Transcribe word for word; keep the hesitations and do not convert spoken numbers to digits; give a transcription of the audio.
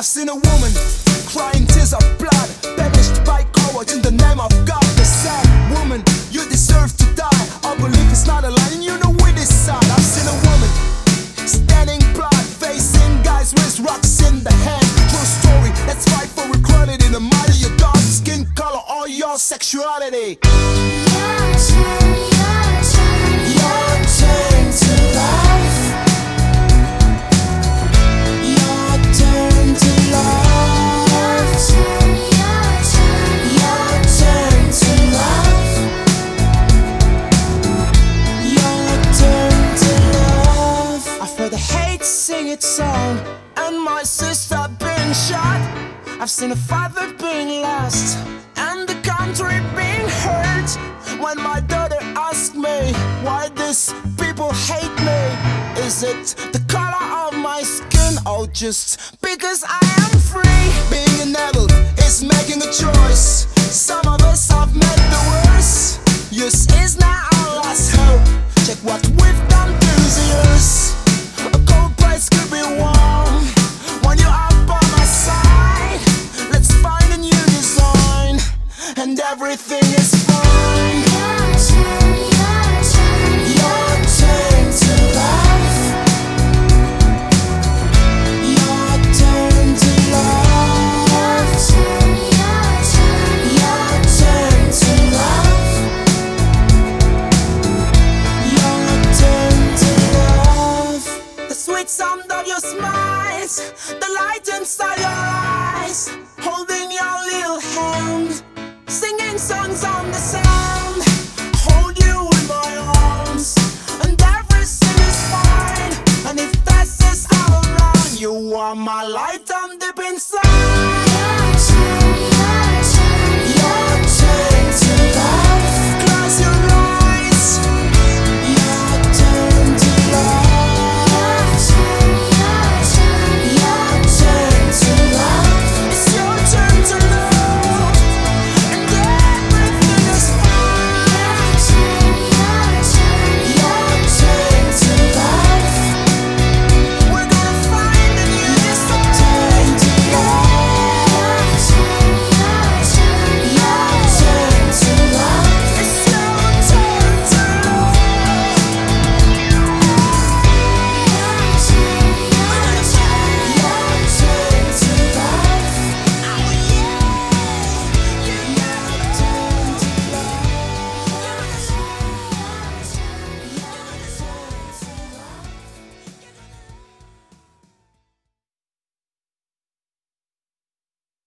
I've seen a woman crying tears of blood, banished by cowards in the name of God. The sad woman, you deserve to die. Our belief is not a lie, and you know we decide. I've seen a woman standing proud, facing guys with rocks in the hand. True story, let's fight for equality, no matter your dark skin color or your sexuality. Your turn, your turn, Your turn to love. Your turn to love. your turn, Your turn to love. Your turn to love. I've heard the hate sing its song, and my sister being shot. I've seen a father being lost, and the country being hurt. When my daughter asked me why these people hate me, is it the color of my skin or just because I am free? Being an adult is making a choice. Some of us have made the worst. Use is now our last hope. Check what we've done through the years. A cold place could be warm when you are by my side. Let's find a new design, and everything is fine. your turn, your turn, Your turn to love. Your turn to love. turn, your turn, Your turn to love. Your turn to love. The sweet sound of your smiles, the light inside your eyes, holding your little hand, singing songs on the sound. Hold you in my arms, and everything is fine. And if this is all around, you are my light, I'm deep inside.